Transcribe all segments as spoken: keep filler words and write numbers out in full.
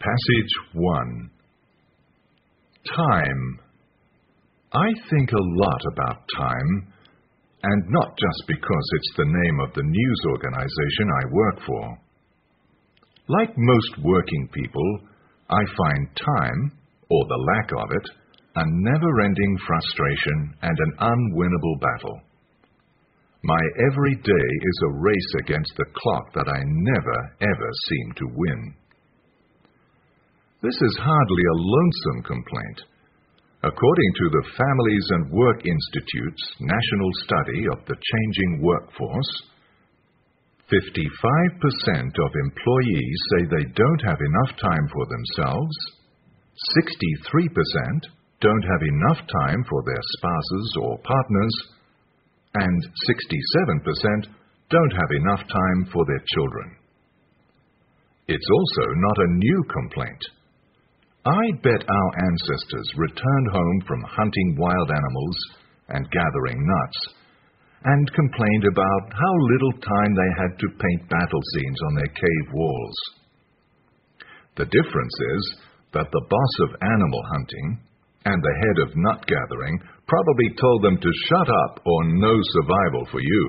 Passage one. Time. I think a lot about time, and not just because it's the name of the news organization I work for. Like most working people, I find time, or the lack of it, a never-ending frustration and an unwinnable battle. My every day is a race against the clock that I never, ever seem to win. This is hardly a lonesome complaint. According to the Families and Work Institute's National Study of the Changing Workforce, fifty-five percent of employees say they don't have enough time for themselves, sixty-three percent don't have enough time for their spouses or partners, and sixty-seven percent don't have enough time for their children. It's also not a new complaint. I bet our ancestors returned home from hunting wild animals and gathering nuts, and complained about how little time they had to paint battle scenes on their cave walls. The difference is that the boss of animal hunting and the head of nut gathering probably told them to shut up or no survival for you.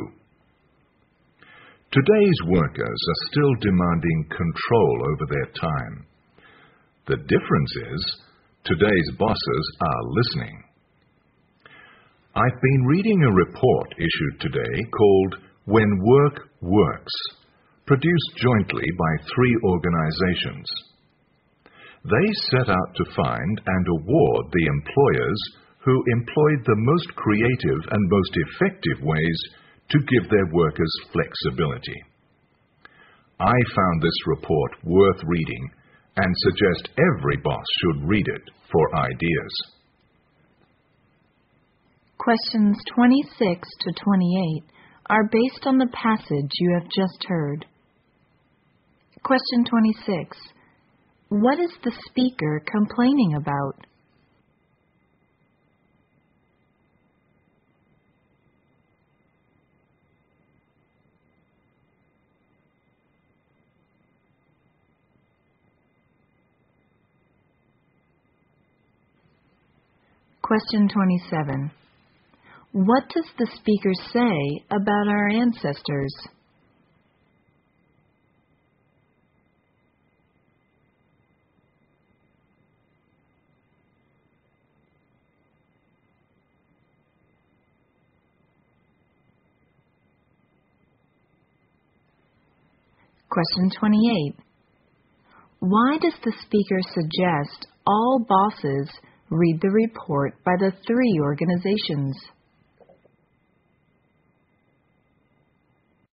Today's workers are still demanding control over their time. The difference is, today's bosses are listening. I've been reading a report issued today called When Work Works, produced jointly by three organizations. They set out to find and award the employers who employed the most creative and most effective ways to give their workers flexibility. I found this report worth reading and suggest every boss should read it for ideas. Questions twenty-six to twenty-eight are based on the passage you have just heard. Question twenty-six. What is the speaker complaining about? Question twenty-seven. What does the speaker say about our ancestors? Question twenty-eight. Why does the speaker suggest all bosses read the report by the three organizations?